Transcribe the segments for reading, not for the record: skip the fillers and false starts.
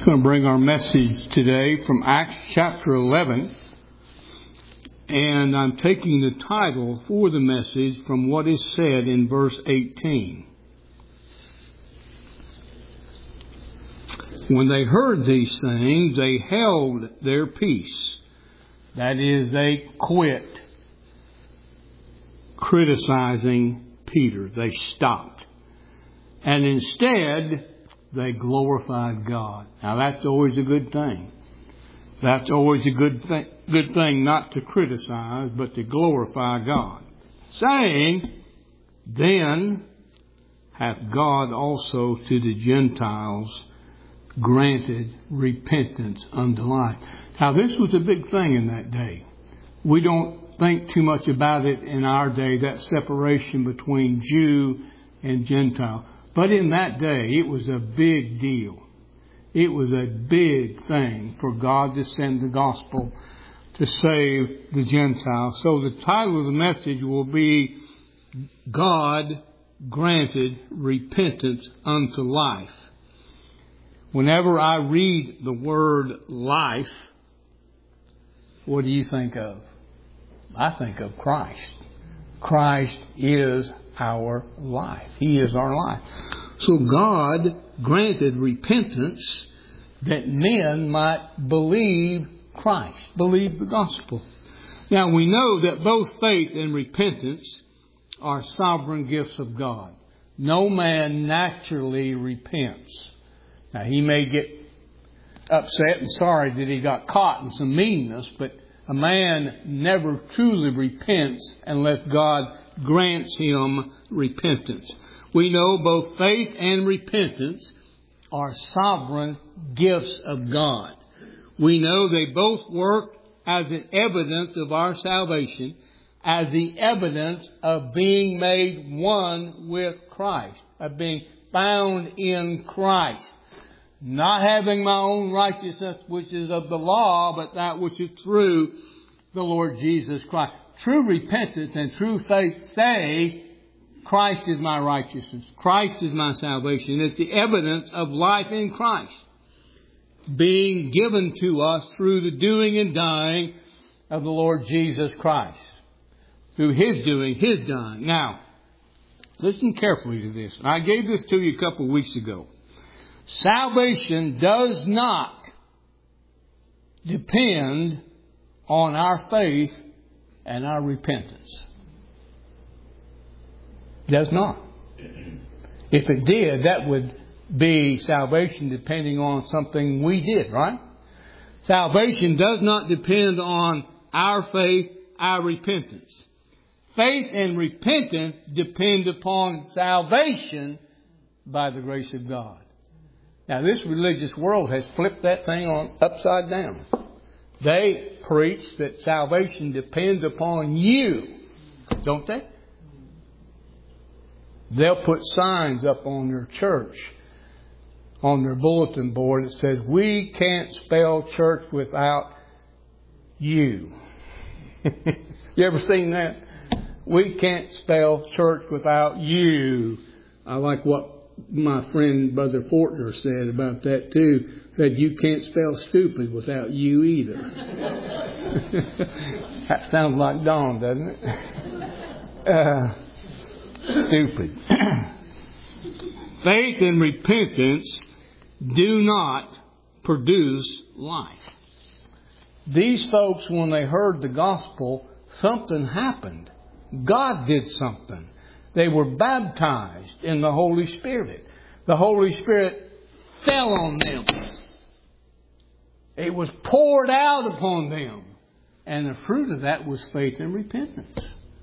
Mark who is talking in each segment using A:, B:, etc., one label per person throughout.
A: going to bring our message today from Acts chapter 11. And I'm taking the title for the message from what is said in verse 18. When they heard these things, they held their peace. That is, they quit criticizing Peter. They stopped. And instead, they glorified God. Now, that's always a good thing. That's always a good thing not to criticize, but to glorify God. Saying, then hath God also to the Gentiles granted repentance unto life. Now, this was a big thing in that day. We don't think too much about it in our day, that separation between Jew and Gentile. But in that day, it was a big deal. It was a big thing for God to send the gospel to save the Gentiles. So the title of the message will be, God granted repentance unto life. Whenever I read the word life, what do you think of? I think of Christ. Christ is our life. He is our life. So God granted repentance that men might believe Christ, believe the gospel. Now we know that both faith and repentance are sovereign gifts of God. No man naturally repents. Now he may get upset and sorry that he got caught in some meanness, but a man never truly repents unless God grants him repentance. We know both faith and repentance are sovereign gifts of God. We know they both work as an evidence of our salvation, as the evidence of being made one with Christ, of being found in Christ. Not having my own righteousness, which is of the law, but that which is through the Lord Jesus Christ. True repentance and true faith say, Christ is my righteousness. Christ is my salvation. It's the evidence of life in Christ being given to us through the doing and dying of the Lord Jesus Christ. Through His doing, His dying. Now, listen carefully to this. I gave this to you a couple of weeks ago. Salvation does not depend on our faith and our repentance. Does not. If it did, that would be salvation depending on something we did, right? Salvation does not depend on our faith, our repentance. Faith and repentance depend upon salvation by the grace of God. Now, this religious world has flipped that thing on upside down. They preach that salvation depends upon you, don't they? They'll put signs up on their church, on their bulletin board that says, we can't spell church without you. You ever seen that? We can't spell church without you. I like what my friend Brother Fortner said about that too. Said you can't spell stupid without you either. That sounds like Don, doesn't it? Stupid. Faith and repentance do not produce life. These folks, when they heard the gospel, something happened. God did something. They were baptized in the Holy Spirit. The Holy Spirit fell on them. It was poured out upon them. And the fruit of that was faith and repentance.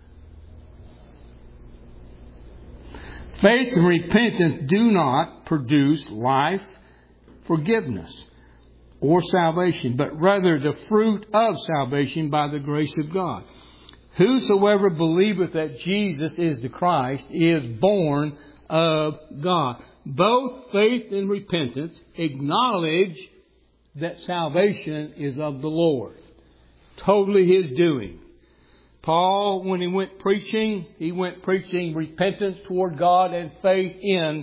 A: Faith and repentance do not produce life, forgiveness, or salvation, but rather the fruit of salvation by the grace of God. Whosoever believeth that Jesus is the Christ is born of God. Both faith and repentance acknowledge that salvation is of the Lord. Totally His doing. Paul, when he went preaching repentance toward God and faith in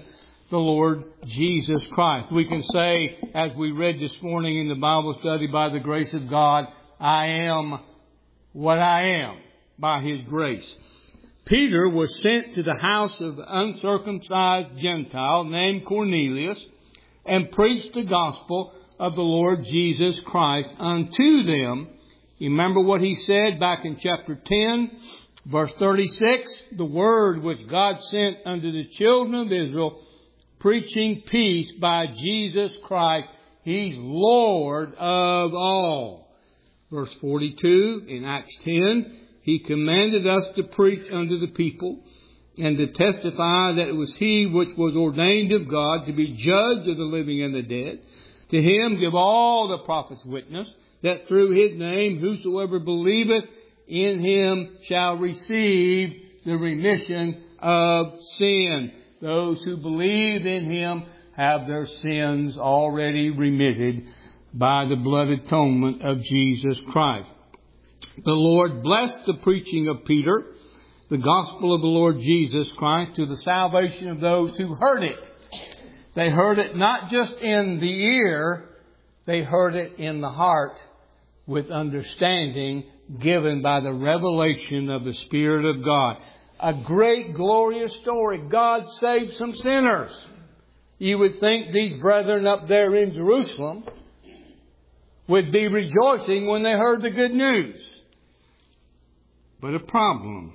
A: the Lord Jesus Christ. We can say, as we read this morning in the Bible study, by the grace of God, I am what I am by His grace. Peter was sent to the house of an uncircumcised Gentile named Cornelius and preached the gospel of the Lord Jesus Christ unto them. You remember what he said back in chapter 10, verse 36? The word which God sent unto the children of Israel, preaching peace by Jesus Christ. He's Lord of all. Verse 42 in Acts 10, He commanded us to preach unto the people and to testify that it was He which was ordained of God to be judge of the living and the dead. To Him give all the prophets witness that through His name whosoever believeth in Him shall receive the remission of sin. Those who believe in Him have their sins already remitted by the blood atonement of Jesus Christ. The Lord blessed the preaching of Peter, the gospel of the Lord Jesus Christ, to the salvation of those who heard it. They heard it not just in the ear, they heard it in the heart with understanding given by the revelation of the Spirit of God. A great, glorious story. God saved some sinners. You would think these brethren up there in Jerusalem would be rejoicing when they heard the good news. But a problem.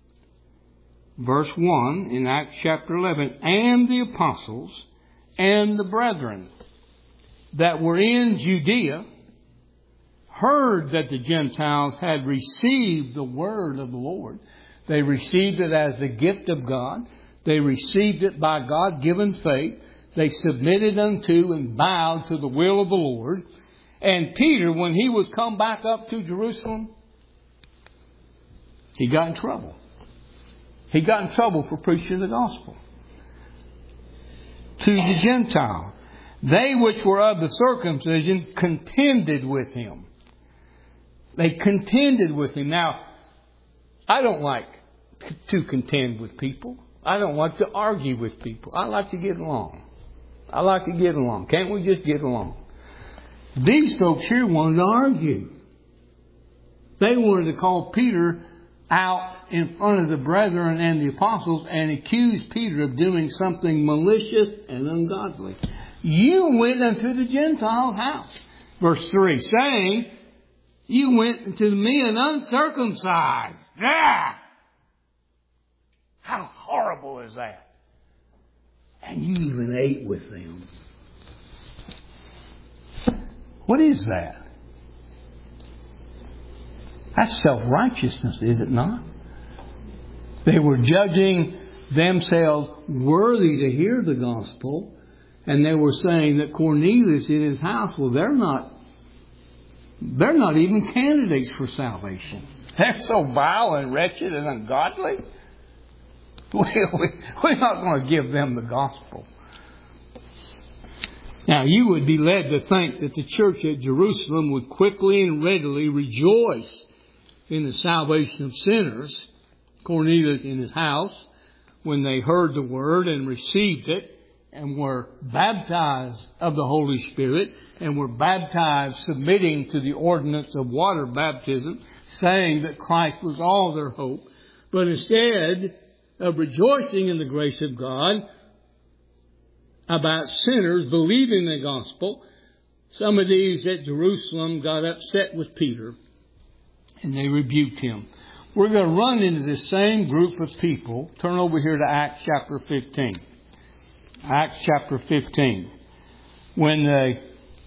A: Verse 1 in Acts chapter 11, and the apostles and the brethren that were in Judea heard that the Gentiles had received the word of the Lord. They received it as the gift of God. They received it by God-given faith. They submitted unto and bowed to the will of the Lord. And Peter, when he was come back up to Jerusalem, he got in trouble. He got in trouble for preaching the gospel to the Gentiles. They which were of the circumcision contended with him. They contended with him. Now, I don't like to contend with people. I don't like to argue with people. I like to get along. I like to get along. Can't we just get along? These folks here wanted to argue. They wanted to call Peter out in front of the brethren and the apostles and accuse Peter of doing something malicious and ungodly. You went unto the Gentiles' house. Verse 3, saying, you went unto the men uncircumcised. Yeah! How horrible is that? And you even ate with them. What is that? That's self-righteousness, is it not? They were judging themselves worthy to hear the gospel, and they were saying that Cornelius in his house, well, they're not even candidates for salvation. They're so vile and wretched and ungodly. We're not going to give them the gospel. Now, you would be led to think that the church at Jerusalem would quickly and readily rejoice in the salvation of sinners, Cornelius in his house, when they heard the word and received it and were baptized of the Holy Spirit and were baptized submitting to the ordinance of water baptism, saying that Christ was all their hope. But instead of rejoicing in the grace of God about sinners believing the gospel, some of these at Jerusalem got upset with Peter and they rebuked him. We're going to run into this same group of people. Turn over here to Acts chapter 15. Acts chapter 15. When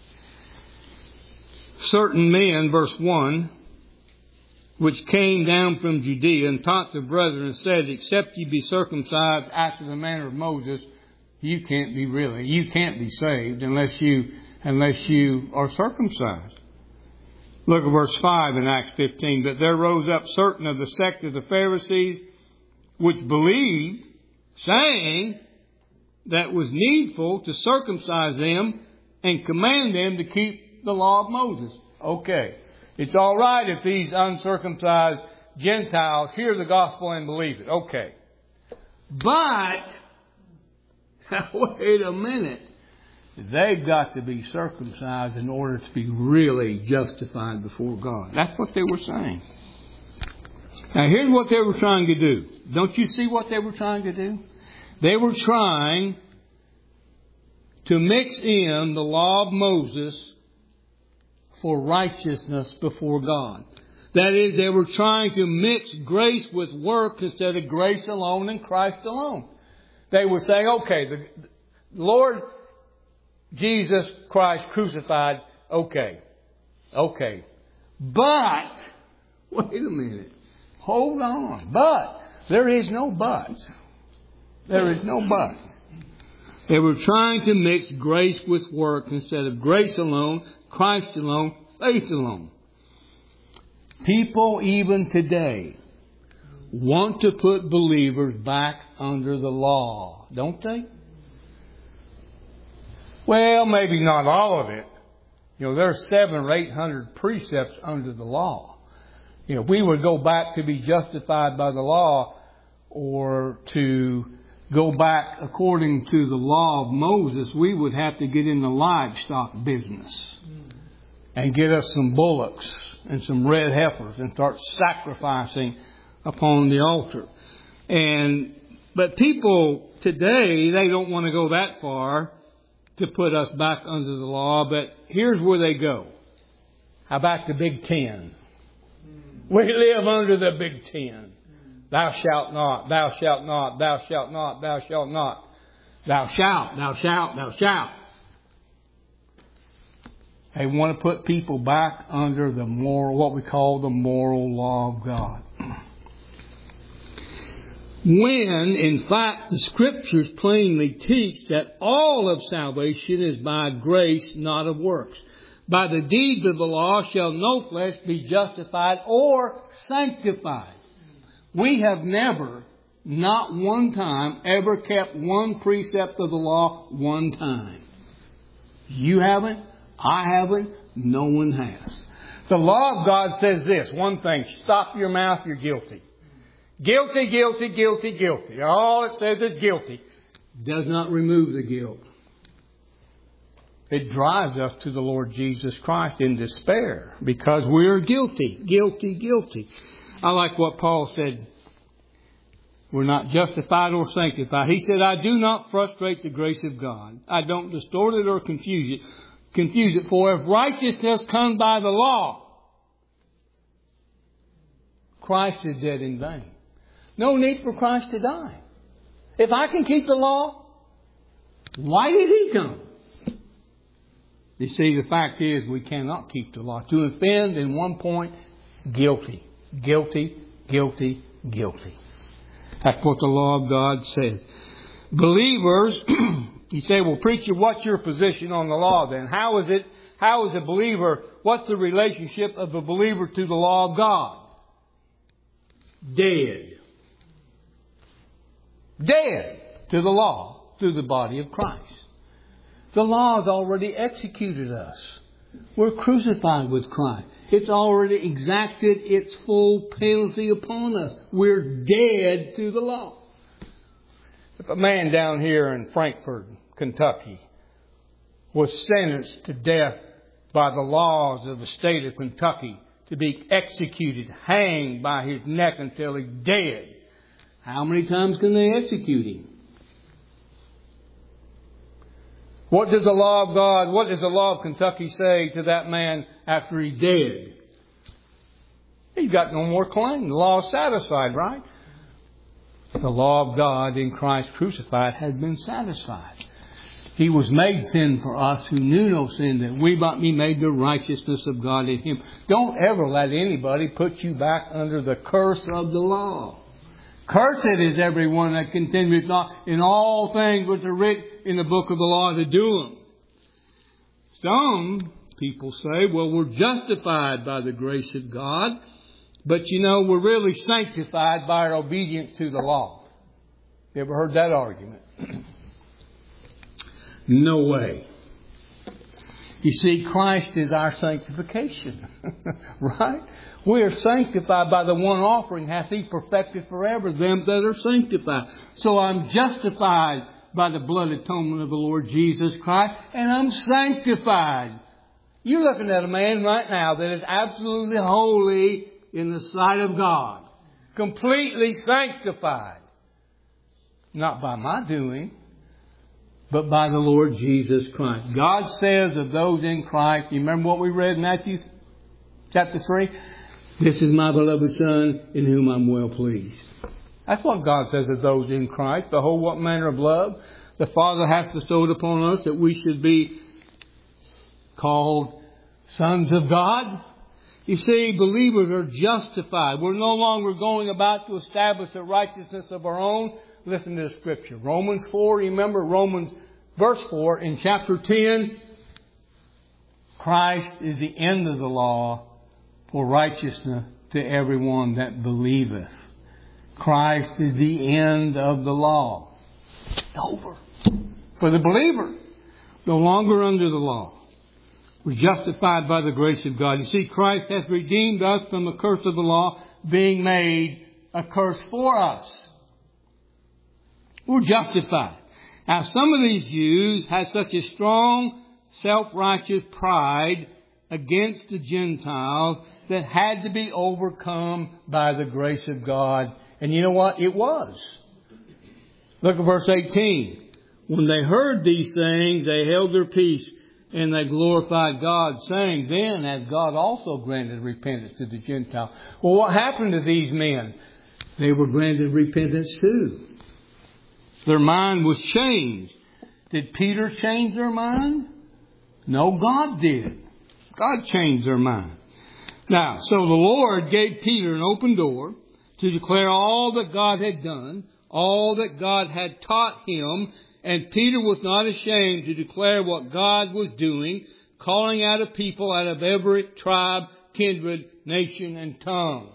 A: certain men, verse 1, which came down from Judea and taught the brethren and said, except ye be circumcised after the manner of Moses, you can't be saved unless you are circumcised. Look at verse 5 in Acts 15. But there rose up certain of the sect of the Pharisees which believed, saying that it was needful to circumcise them and command them to keep the law of Moses. Okay. It's all right if these uncircumcised Gentiles hear the gospel and believe it. Okay. But Wait a minute. They've got to be circumcised in order to be really justified before God. That's what they were saying. Now here's what they were trying to do. Don't you see what they were trying to do? They were trying to mix in the law of Moses for righteousness before God. That is, they were trying to mix grace with work instead of grace alone and Christ alone. They were saying, okay, the Lord Jesus Christ crucified, okay. But, wait a minute, hold on. But, there is no but. There is no but. They were trying to mix grace with work instead of grace alone, Christ alone, faith alone. People even today want to put believers back under the law, don't they? Well, maybe not all of it. There's 700 or 800 precepts under the law. If we would go back to be justified by the law, or to go back according to the law of Moses, we would have to get in the livestock business and get us some bullocks and some red heifers and start sacrificing upon the altar. But people today, they don't want to go that far to put us back under the law, but here's where they go. How about the Big Ten? We live under the Big Ten. Thou shalt not, thou shalt not, thou shalt not, thou shalt not. Thou shalt, thou shalt, thou shalt. They want to put people back under the moral, what we call the moral law of God. When, in fact, the Scriptures plainly teach that all of salvation is by grace, not of works. By the deeds of the law shall no flesh be justified or sanctified. We have never, not one time, ever kept one precept of the law one time. You haven't. I haven't. No one has. The law of God says this, one thing, stop your mouth, you're guilty. Guilty, guilty, guilty, guilty. All it says is guilty. Does not remove the guilt. It drives us to the Lord Jesus Christ in despair because we are guilty, guilty, guilty. I like what Paul said. We're not justified or sanctified. He said, I do not frustrate the grace of God. I don't distort it or confuse it. For if righteousness comes by the law, Christ is dead in vain. No need for Christ to die. If I can keep the law, why did He come? You see, the fact is we cannot keep the law. To offend in one point, guilty. Guilty, guilty, guilty. That's what the law of God says. Believers, you say, well, preacher, what's your position on the law then? How is a believer, what's the relationship of a believer to the law of God? Dead. Dead to the law through the body of Christ. The law has already executed us. We're crucified with Christ. It's already exacted its full penalty upon us. We're dead to the law. If a man down here in Frankfort, Kentucky, was sentenced to death by the laws of the state of Kentucky to be executed, hanged by his neck until he's dead, how many times can they execute him? What does the law of God, what does the law of Kentucky say to that man after he's dead? He's got no more claim. The law is satisfied, right? The law of God in Christ crucified has been satisfied. He was made sin for us who knew no sin, that we might be made the righteousness of God in Him. Don't ever let anybody put you back under the curse of the law. Cursed is everyone that continueth not in all things which are written in the book of the law to do them. Some people say, well, we're justified by the grace of God, but we're really sanctified by our obedience to the law. You ever heard that argument? No way. You see, Christ is our sanctification. Right? We are sanctified by the one offering hath He perfected forever them that are sanctified. So I'm justified by the blood atonement of the Lord Jesus Christ, and I'm sanctified. You're looking at a man right now that is absolutely holy in the sight of God. Completely sanctified. Not by my doing, but by the Lord Jesus Christ. God says of those in Christ, you remember what we read in Matthew chapter 3? This is my beloved Son in whom I'm well pleased. That's what God says of those in Christ. Behold, what manner of love the Father hath bestowed upon us, that we should be called sons of God. You see, believers are justified. We're no longer going about to establish a righteousness of our own. Listen to the scripture. Romans 4, remember Romans verse 4 in chapter 10. Christ is the end of the law for righteousness to everyone that believeth. Christ is the end of the law. Over. For the believer, no longer under the law. We're justified by the grace of God. You see, Christ has redeemed us from the curse of the law, being made a curse for us. We're justified. Now, some of these Jews had such a strong, self-righteous pride against the Gentiles that had to be overcome by the grace of God. And you know what? It was. Look at verse 18. When they heard these things, they held their peace, and they glorified God, saying, then hath God also granted repentance to the Gentiles. Well, what happened to these men? They were granted repentance too. Their mind was changed. Did Peter change their mind? No, God did. God changed their mind. Now, so the Lord gave Peter an open door to declare all that God had done, all that God had taught him, and Peter was not ashamed to declare what God was doing, calling out a people out of every tribe, kindred, nation, and tongue.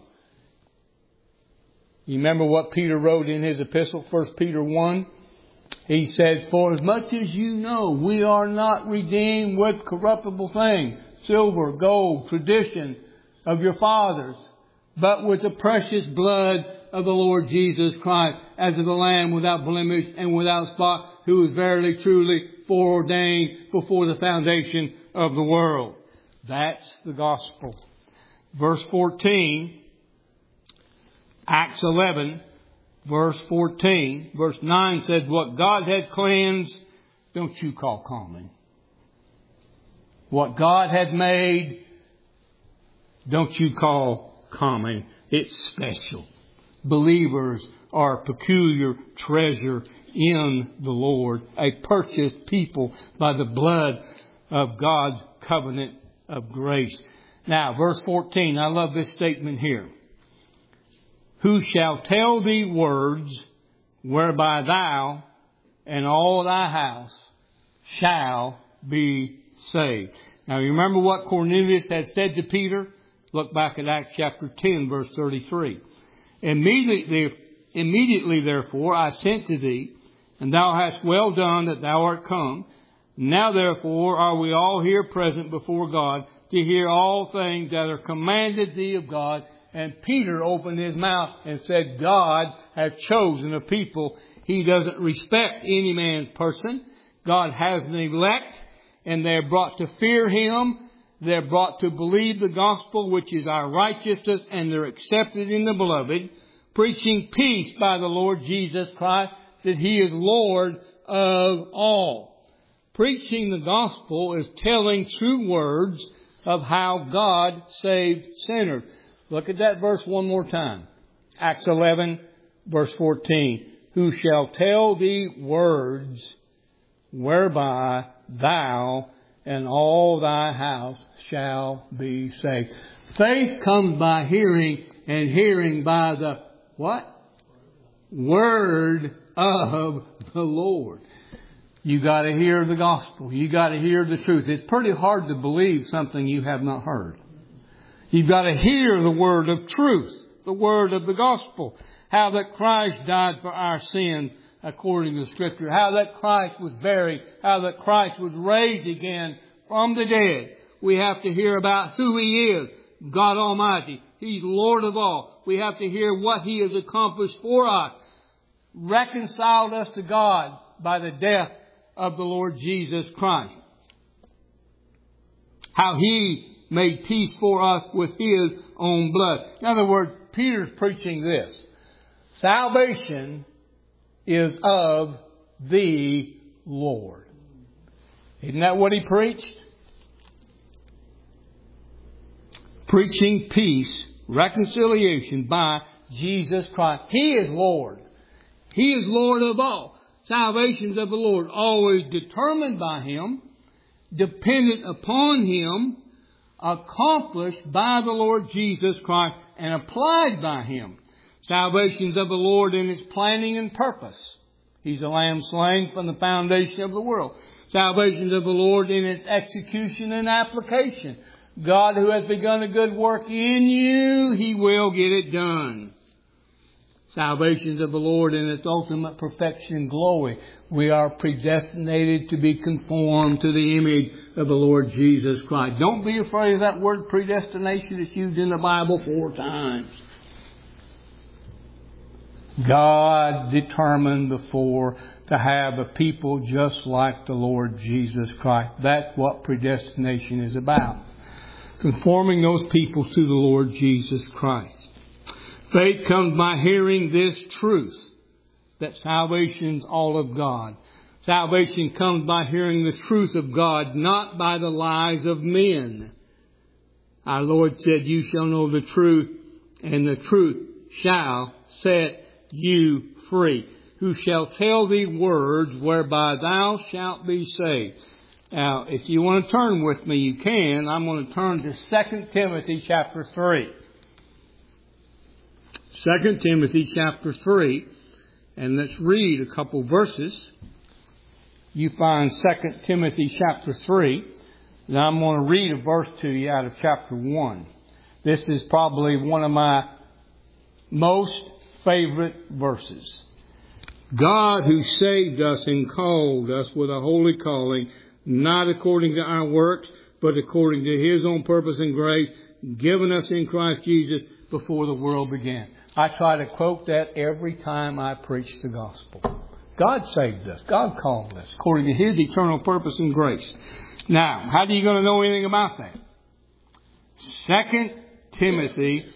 A: You remember what Peter wrote in his epistle, 1 Peter 1? He said, for as much as you know, we are not redeemed with corruptible things, silver, gold, tradition of your fathers, but with the precious blood of the Lord Jesus Christ, as of the Lamb without blemish and without spot, who is verily, truly foreordained before the foundation of the world. That's the gospel. Verse 14, Acts 11, verse 14, verse 9 says, what God had cleansed, don't you call common. What God had made, don't you call common. It's special. Believers are a peculiar treasure in the Lord, a purchased people by the blood of God's covenant of grace. Now, verse 14, I love this statement here. Who shall tell thee words whereby thou and all thy house shall be saved. Now, you remember what Cornelius had said to Peter? Look back at Acts chapter 10, verse 33. Immediately, therefore, I sent to thee, and thou hast well done that thou art come. Now, therefore, are we all here present before God to hear all things that are commanded thee of God. And Peter opened his mouth and said, God hath chosen a people. He doesn't respect any man's person. God has an elect, and they're brought to fear Him. They're brought to believe the gospel, which is our righteousness, and they're accepted in the beloved, preaching peace by the Lord Jesus Christ, that He is Lord of all. Preaching the gospel is telling true words of how God saved sinners. Look at that verse one more time. Acts 11, verse 14. Who shall tell thee words whereby thou and all thy house shall be saved. Faith comes by hearing, and hearing by the what? Word of the Lord. You got to hear the gospel. You got to hear the truth. It's pretty hard to believe something you have not heard. You've got to hear the word of truth, the word of the gospel. How that Christ died for our sins according to Scripture. How that Christ was buried. How that Christ was raised again from the dead. We have to hear about who He is, God Almighty. He's Lord of all. We have to hear what He has accomplished for us. Reconciled us to God by the death of the Lord Jesus Christ. How He made peace for us with His own blood. In other words, Peter's preaching this. Salvation is of the Lord. Isn't that what he preached? Preaching peace, reconciliation by Jesus Christ. He is Lord. He is Lord of all. Salvation's of the Lord, always determined by Him, dependent upon Him, accomplished by the Lord Jesus Christ, and applied by Him. Salvation's of the Lord in its planning and purpose. He's a lamb slain from the foundation of the world. Salvation's of the Lord in its execution and application. God who has begun a good work in you, He will get it done. Salvation's of the Lord in its ultimate perfection and glory. We are predestinated to be conformed to the image of the Lord Jesus Christ. Don't be afraid of that word predestination. It's used in the Bible 4 times. God determined before to have a people just like the Lord Jesus Christ. That's what predestination is about. Conforming those people to the Lord Jesus Christ. Faith comes by hearing this truth, that salvation's all of God. Salvation comes by hearing the truth of God, not by the lies of men. Our Lord said, "You shall know the truth, and the truth shall set you free. Who shall tell thee words whereby thou shalt be saved." Now, if you want to turn with me, you can. I'm going to turn to 2 Timothy chapter 3. 2 Timothy chapter 3. And let's read a couple verses. You find 2 Timothy chapter 3. And I'm going to read a verse to you out of chapter 1. This is probably one of my most favorite verses. God who saved us and called us with a holy calling, not according to our works, but according to His own purpose and grace, given us in Christ Jesus before the world began. I try to quote that every time I preach the gospel. God saved us. God called us according to His eternal purpose and grace. Now, how are you going to know anything about that? 2 Timothy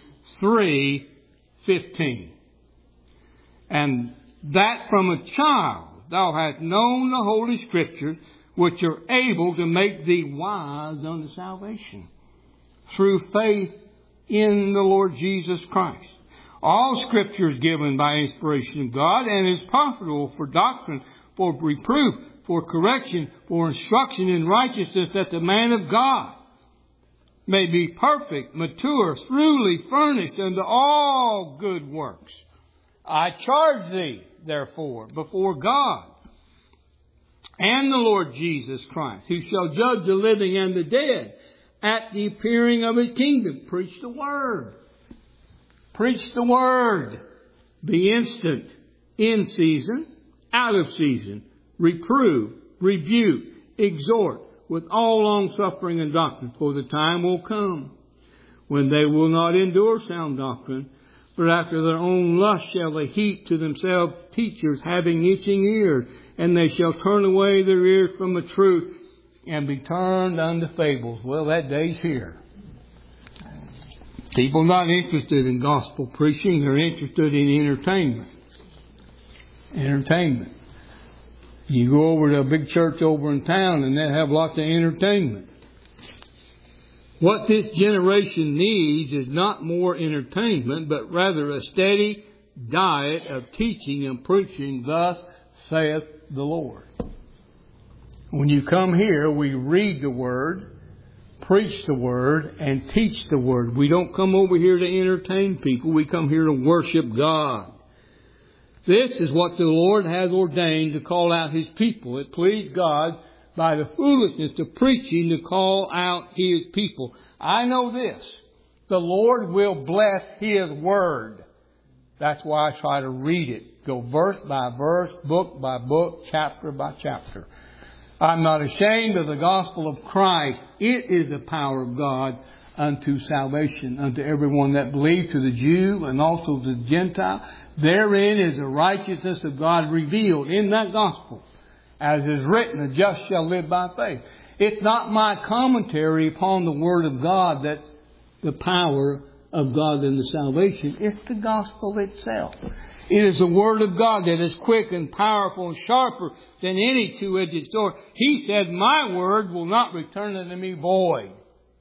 A: 3:15. And that from a child thou hast known the Holy Scriptures, which are able to make thee wise unto salvation, through faith in the Lord Jesus Christ. All Scripture is given by inspiration of God, and is profitable for doctrine, for reproof, for correction, for instruction in righteousness, that the man of God may be perfect, mature, truly furnished unto all good works. I charge thee, therefore, before God and the Lord Jesus Christ, who shall judge the living and the dead at the appearing of His kingdom. Preach the Word. Preach the Word. Be instant, in season, out of season. Reprove, rebuke, exhort, with all long suffering and doctrine. For the time will come when they will not endure sound doctrine, but after their own lust shall they heap to themselves teachers having itching ears, and they shall turn away their ears from the truth and be turned unto fables. Well, that day's here. People not interested in gospel preaching, they're interested in entertainment. Entertainment. You go over to a big church over in town and they have lots of entertainment. What this generation needs is not more entertainment, but rather a steady diet of teaching and preaching, thus saith the Lord. When you come here, we read the Word, preach the Word, and teach the Word. We don't come over here to entertain people. We come here to worship God. This is what the Lord has ordained to call out His people. It pleased God by the foolishness of preaching to call out His people. I know this. The Lord will bless His Word. That's why I try to read it. Go verse by verse, book by book, chapter by chapter. I'm not ashamed of the gospel of Christ. It is the power of God unto salvation, unto everyone that believes, to the Jew and also to the Gentile. Therein is the righteousness of God revealed in that gospel. As is written, the just shall live by faith. It's not my commentary upon the Word of God that's the power of God in the salvation. It's the gospel itself. It is the Word of God that is quick and powerful and sharper than any two-edged sword. He said, my word will not return unto me void.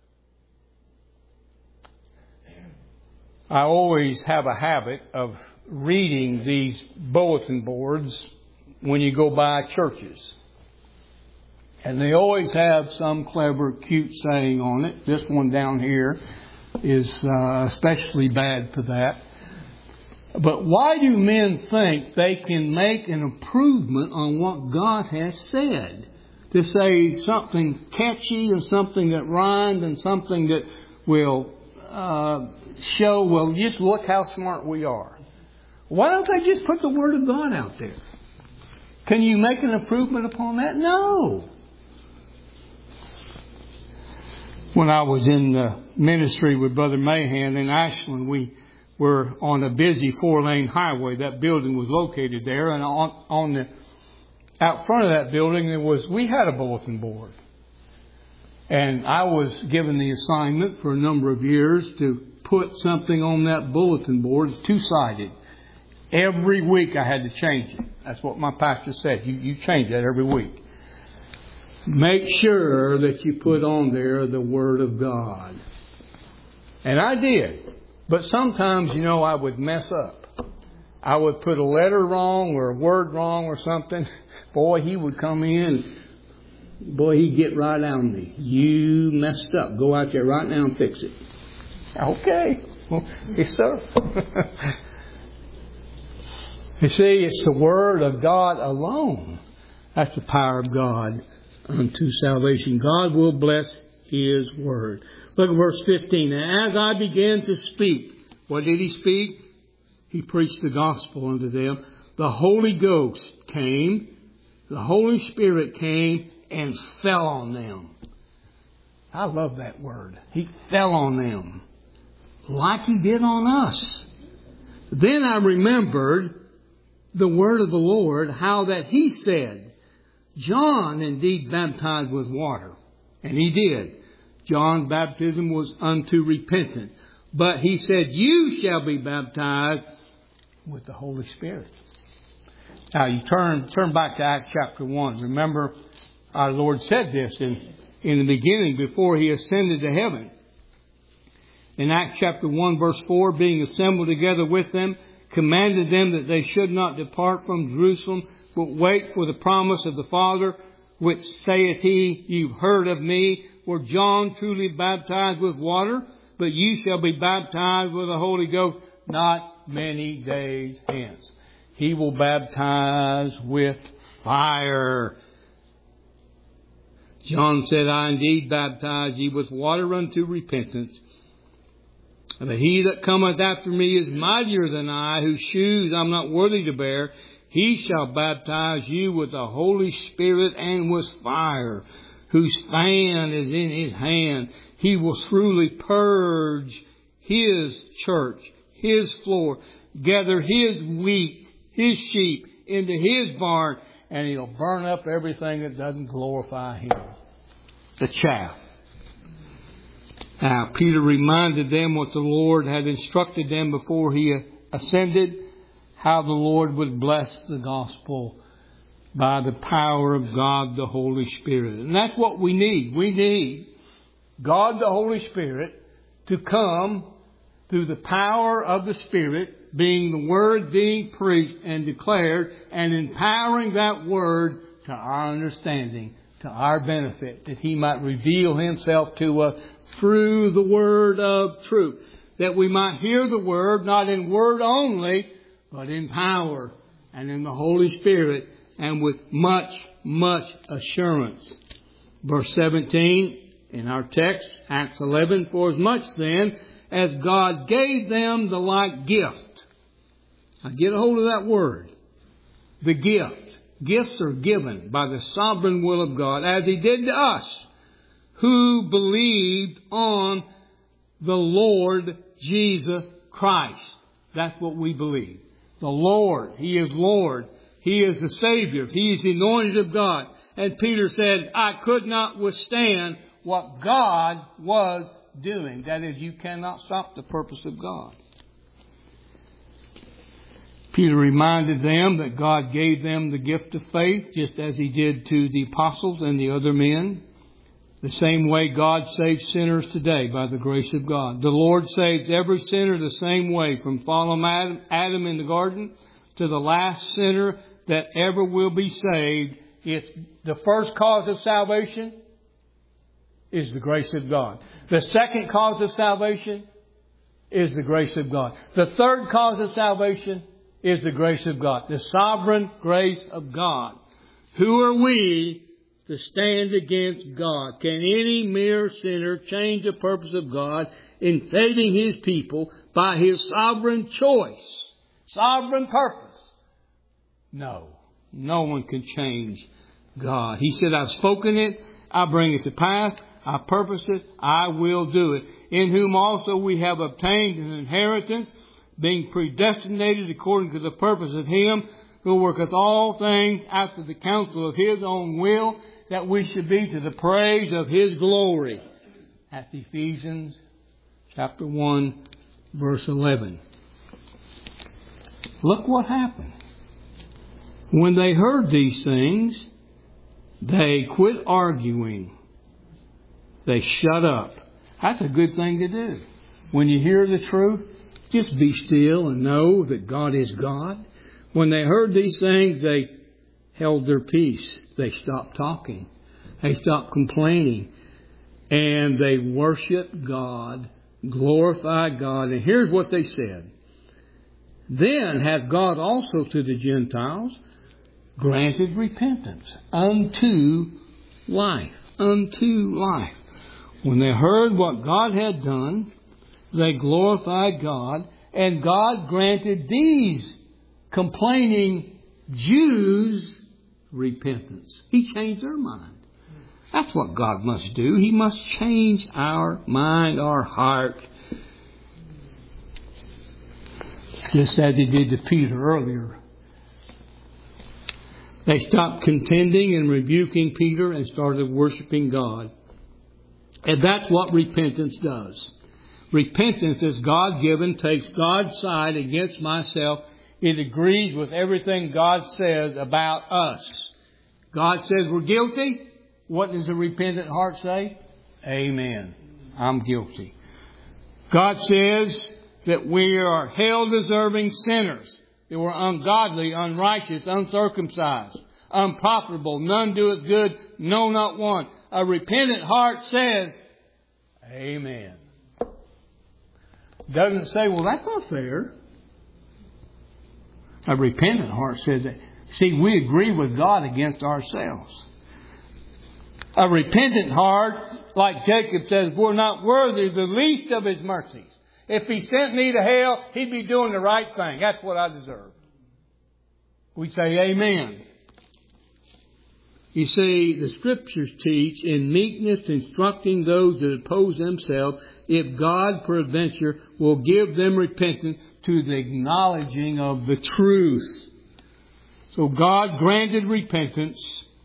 A: I always have a habit of reading these bulletin boards when you go by churches. And they always have some clever, cute saying on it. This one down here is especially bad for that. But why do men think they can make an improvement on what God has said? To say something catchy and something that rhymes and something that will show, well, just look how smart we are. Why don't they just put the Word of God out there? Can you make an improvement upon that? No. When I was in the ministry with Brother Mahan in Ashland, we were on a busy 4-lane highway. That building was located there, and on the out front of that building we had a bulletin board. And I was given the assignment for a number of years to put something on that bulletin board. It's two-sided. Every week I had to change it. That's what my pastor said. You change that every week. Make sure that you put on there the Word of God. And I did. But sometimes, I would mess up. I would put a letter wrong or a word wrong or something. Boy, he would come in. Boy, he'd get right on me. You messed up. Go out there right now and fix it. Okay. Well, yes, sir. You see, it's the Word of God alone. That's the power of God unto salvation. God will bless His Word. Look at verse 15. And as I began to speak, what did He speak? He preached the gospel unto them. The Holy Ghost came. The Holy Spirit came and fell on them. I love that word. He fell on them. Like He did on us. Then I remembered the word of the Lord, how that He said, John indeed baptized with water. And he did. John's baptism was unto repentance. But He said, you shall be baptized with the Holy Spirit. Now you turn back to Acts chapter 1. Remember, our Lord said this in the beginning before He ascended to heaven. In Acts chapter 1 verse 4, being assembled together with them, commanded them that they should not depart from Jerusalem, but wait for the promise of the Father, which saith He, you've heard of me, where John truly baptized with water, but you shall be baptized with the Holy Ghost not many days hence. He will baptize with fire. John said, I indeed baptize ye with water unto repentance. But He that cometh after me is mightier than I, whose shoes I'm not worthy to bear. He shall baptize you with the Holy Spirit and with fire, whose fan is in His hand. He will truly purge His church, His floor, gather His wheat, His sheep into His barn, and He'll burn up everything that doesn't glorify Him. The chaff. Now, Peter reminded them what the Lord had instructed them before He ascended, how the Lord would bless the gospel by the power of God, the Holy Spirit. And that's what we need. We need God, the Holy Spirit, to come through the power of the Spirit, being the Word being preached and declared, and empowering that Word to our understanding, to our benefit, that He might reveal Himself to us through the Word of truth. That we might hear the Word, not in word only, but in power and in the Holy Spirit, and with much, much assurance. Verse 17 in our text, Acts 11, for as much then as God gave them the like gift. Now get a hold of that word. The gift. Gifts are given by the sovereign will of God, as He did to us, who believed on the Lord Jesus Christ. That's what we believe. The Lord. He is Lord. He is the Savior. He is the anointed of God. And Peter said, I could not withstand what God was doing. That is, you cannot stop the purpose of God. Peter reminded them that God gave them the gift of faith, just as He did to the apostles and the other men. The same way God saves sinners today by the grace of God. The Lord saves every sinner the same way, from fallen Adam in the garden to the last sinner that ever will be saved. It's the first cause of salvation is the grace of God. The second cause of salvation is the grace of God. The third cause of salvation is the grace of God. The sovereign grace of God. Who are we to stand against God? Can any mere sinner change the purpose of God in saving His people by His sovereign choice? Sovereign purpose? No. No one can change God. He said, I've spoken it, I bring it to pass, I purpose it, I will do it. In whom also we have obtained an inheritance, being predestinated according to the purpose of Him who worketh all things after the counsel of His own will, that we should be to the praise of His glory. That's Ephesians chapter 1, verse 11. Look what happened. When they heard these things, they quit arguing. They shut up. That's a good thing to do. When you hear the truth, just be still and know that God is God. When they heard these things, they held their peace. They stopped talking. They stopped complaining. And they worshiped God, glorified God. And here's what they said. Then hath God also to the Gentiles granted repentance unto life. Unto life. When they heard what God had done, they glorified God, and God granted these complaining Jews repentance. He changed their mind. That's what God must do. He must change our mind, our heart. Just as He did to Peter earlier. They stopped contending and rebuking Peter and started worshiping God. And that's what repentance does. Repentance is God-given, takes God's side against myself. It agrees with everything God says about us. God says we're guilty. What does a repentant heart say? Amen. I'm guilty. God says that we are hell-deserving sinners. That we're ungodly, unrighteous, uncircumcised, unprofitable. None doeth good, no, not one. A repentant heart says, Amen. Doesn't say, well, that's not fair. A repentant heart says that. See, we agree with God against ourselves. A repentant heart, like Jacob says, we're not worthy of the least of His mercies. If He sent me to hell, He'd be doing the right thing. That's what I deserve. We say amen. You see, the Scriptures teach in meekness, instructing those that oppose themselves, if God peradventure will give them repentance to the acknowledging of the truth. So God granted repentance.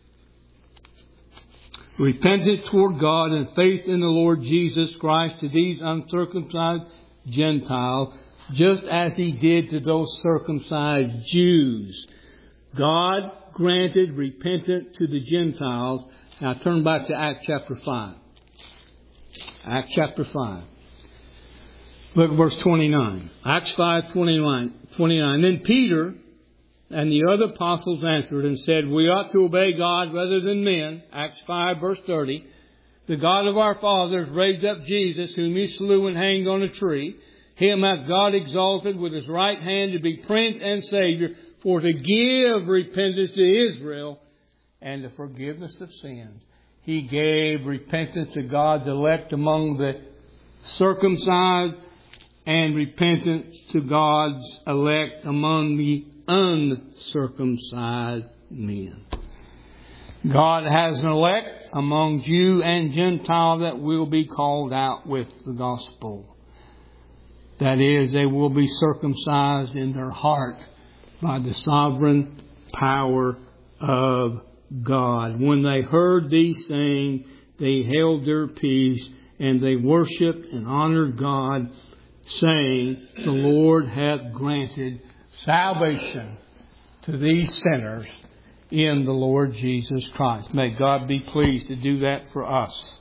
A: Repentance toward God and faith in the Lord Jesus Christ to these uncircumcised Gentiles, just as He did to those circumcised Jews. God granted repentance to the Gentiles. Now turn back to Acts chapter 5. Acts chapter 5. Look at verse 29. Acts 5:29. Then Peter and the other apostles answered and said, we ought to obey God rather than men. Acts 5 verse 30. The God of our fathers raised up Jesus, whom He slew and hanged on a tree. Him hath God exalted with His right hand to be Prince and Savior, for to give repentance to Israel and the forgiveness of sins. He gave repentance to God's elect among the circumcised and repentance to God's elect among the uncircumcised men. God has an elect among Jew and Gentile that will be called out with the gospel. That is, they will be circumcised in their heart by the sovereign power of God. When they heard these things, they held their peace, and they worshipped and honored God, saying, the Lord hath granted salvation to these sinners in the Lord Jesus Christ. May God be pleased to do that for us.